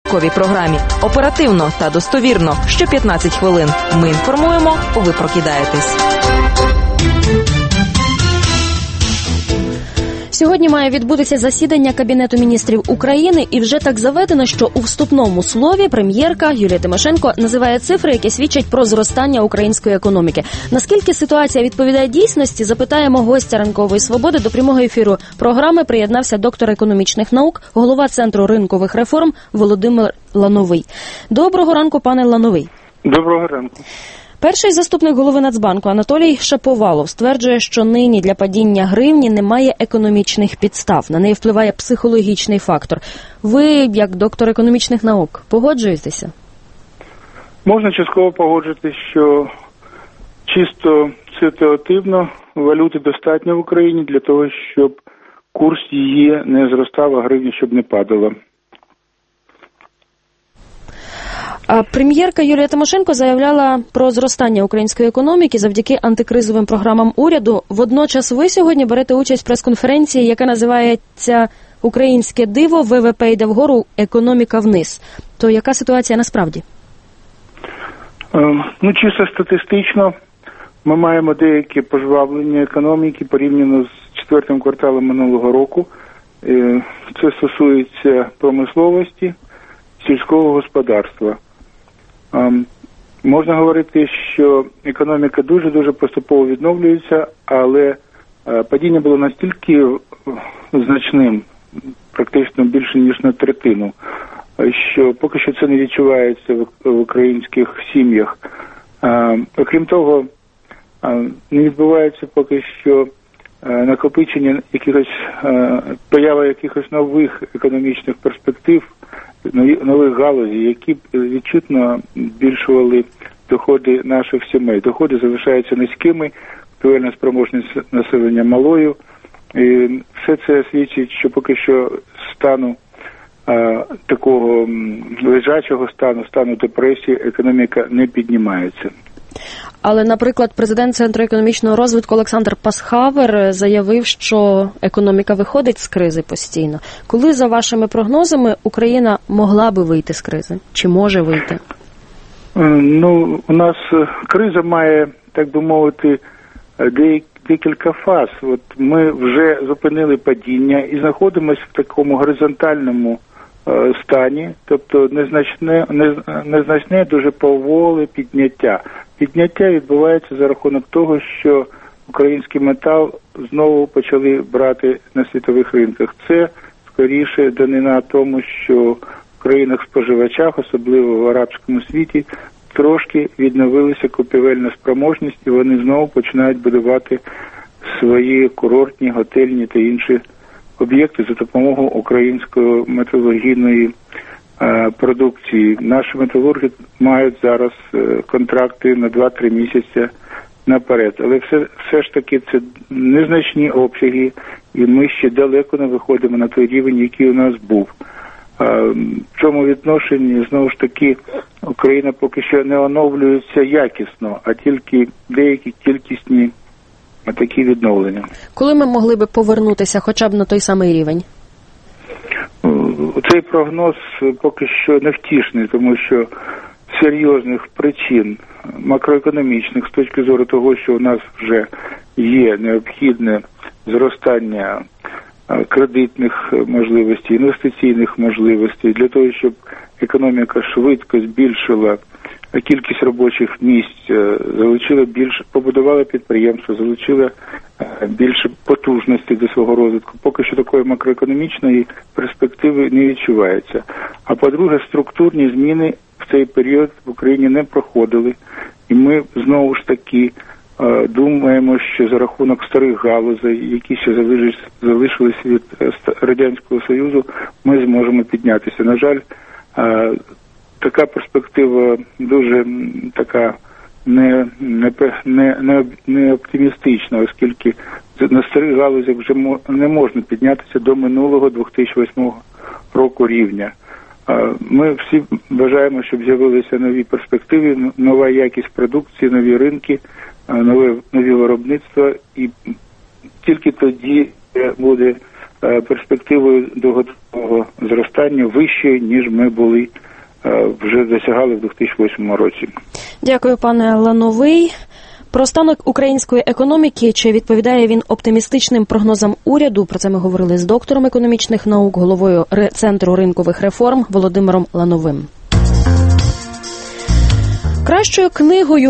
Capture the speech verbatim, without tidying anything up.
ранковій програмі. Оперативно та достовірно. Що п'ятнадцять хвилин. Ми інформуємо, ви прокидаєтесь. Сьогодні має відбутися засідання Кабінету міністрів України, і вже так заведено, що у вступному слові прем'єрка Юлія Тимошенко називає цифри, які свідчать про зростання української економіки. Наскільки ситуація відповідає дійсності, запитаємо гостя «Ранкової свободи». До прямого ефіру програми приєднався доктор економічних наук, голова Центру ринкових реформ Володимир Лановий. Доброго ранку, пане Лановий. Доброго ранку. Перший заступник голови Нацбанку Анатолій Шаповалов стверджує, що нині для падіння гривні немає економічних підстав. На неї впливає психологічний фактор. Ви, як доктор економічних наук, погоджуєтеся? Можна частково погоджуватися, що чисто ситуативно валюти достатньо в Україні для того, щоб курс її не зростав, а гривня щоб не падала. А прем'єрка Юлія Тимошенко заявляла про зростання української економіки завдяки антикризовим програмам уряду. Водночас ви сьогодні берете участь в прес-конференції, яка називається «Українське диво, ВВП йде вгору, економіка вниз». То яка ситуація насправді? Е, ну, чисто статистично ми маємо деякі пожвавлення економіки порівняно з четвертим кварталом минулого року. Е, це стосується промисловості, сільського господарства. Um, можна говорити, що економіка дуже-дуже поступово відновлюється, але uh, падіння було настільки значним, практично більше ніж на третину, що поки що це не відчувається в, в українських сім'ях. Uh, окрім того, uh, не відбувається поки що uh, накопичення якихось, uh, поява якихось нових економічних перспектив, нових галузей, які б відчутно збільшували доходи наших сімей. Доходи залишаються низькими, купівельна спроможність населення малою. І все це свідчить, що поки що стану а, такого лежачого стану, стану депресії, економіка не піднімається. Але, наприклад, президент Центру економічного розвитку Олександр Пасхавер заявив, що економіка виходить з кризи постійно. Коли, за вашими прогнозами, Україна могла би вийти з кризи? Чи може вийти? Ну, у нас криза має, так би мовити, декілька фаз. От ми вже зупинили падіння і знаходимося в такому горизонтальному стані, тобто незначне, незначне дуже поволе підняття. Підняття відбувається за рахунок того, що український метал знову почали брати на світових ринках. Це скоріше данина тому, що в країнах-споживачах, особливо в арабському світі, трошки відновилася купівельна спроможність, і вони знову починають будувати свої курортні, готельні та інші об'єкти за допомогою української металургійної е, продукції. Наші металурги мають зараз е, контракти на два-три місяці наперед. Але все, все ж таки це незначні обсяги, і ми ще далеко не виходимо на той рівень, який у нас був. Е, в цьому відношенні, знову ж таки, Україна поки що не оновлюється якісно, а тільки деякі кількісні такі відновлення. Коли ми могли би повернутися хоча б на той самий рівень? Цей прогноз поки що невтішний, тому що серйозних причин макроекономічних з точки зору того, що у нас вже є необхідне зростання кредитних можливостей, інвестиційних можливостей для того, щоб економіка швидко збільшила кількість робочих місць, залучила більше, побудувала підприємства, залучила більше потужності до свого розвитку. Поки що такої макроекономічної перспективи не відчувається. А по-друге, структурні зміни в цей період в Україні не проходили. І ми знову ж таки думаємо, що за рахунок старих галузей, які ще залишились від Радянського Союзу, ми зможемо піднятися. На жаль, така перспектива дуже така не, не, не, не оптимістична, оскільки на старих галузях вже не можна піднятися до минулого дві тисячі восьмого року рівня. Ми всі бажаємо, щоб з'явилися нові перспективи, нова якість продукції, нові ринки, нові, нові виробництва, і тільки тоді буде перспективою довготривалого зростання вищою, ніж ми були вже досягали в дві тисячі восьмому році. Дякую, пане Лановий. Про стан української економіки, чи відповідає він оптимістичним прогнозам уряду? Про це ми говорили з доктором економічних наук, головою Центру ринкових реформ Володимиром Лановим. Кращою книгою